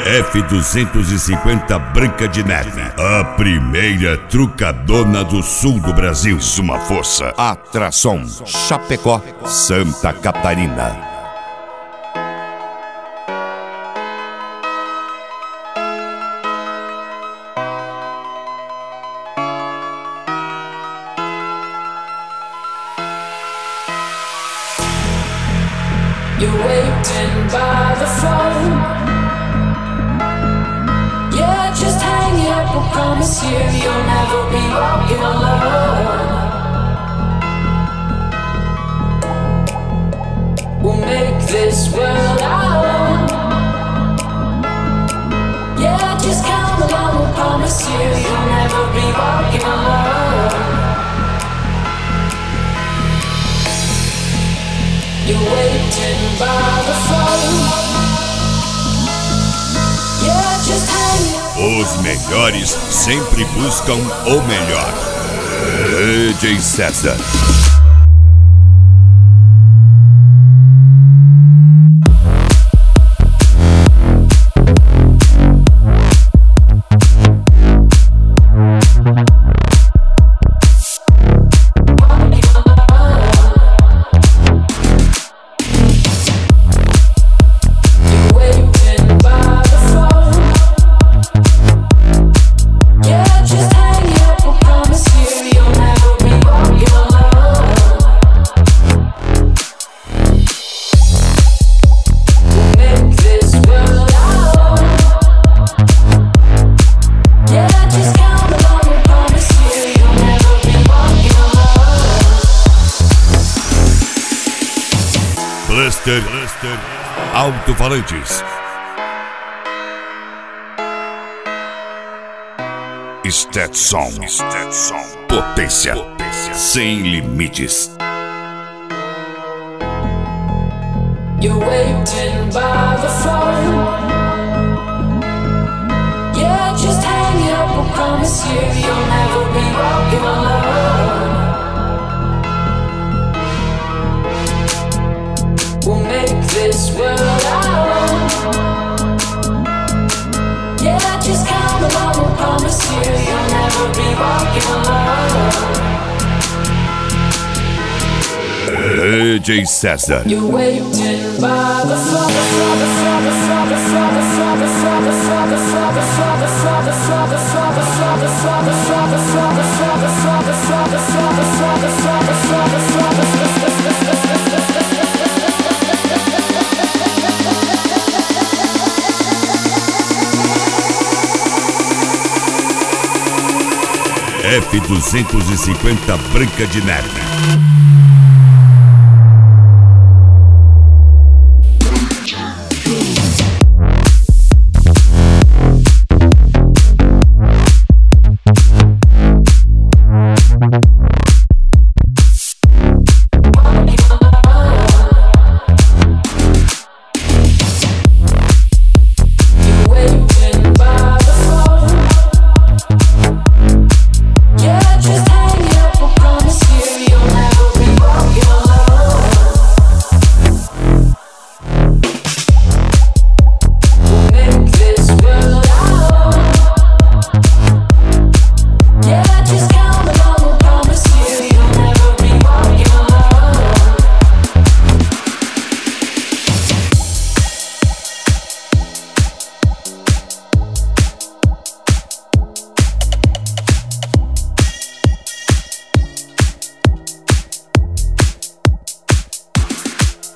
F-250 Branca de Neve, a primeira trucadona do sul do Brasil. Uma força. Atração. Chapecó, Santa Catarina. You're waiting by the phone. Yeah, just hang up. I promise you, you'll never be walking alone. We'll make this world our own. Yeah, just come along. I promise you, you'll never be walking alone. You're waiting by the phone. Yeah, just hang up. Os melhores sempre buscam o melhor. DJ César. Cluster Alto-Falantes. Stetson. Potência sem limites. You're waiting by the phone. Yeah, just hang up. I promise you, you'll never be walking alone. We'll make this world our own. Yeah, just come along. I promise you, you'll never be walking alone. DJ César. You're waiting by the phone. F-250 Branca de Neve.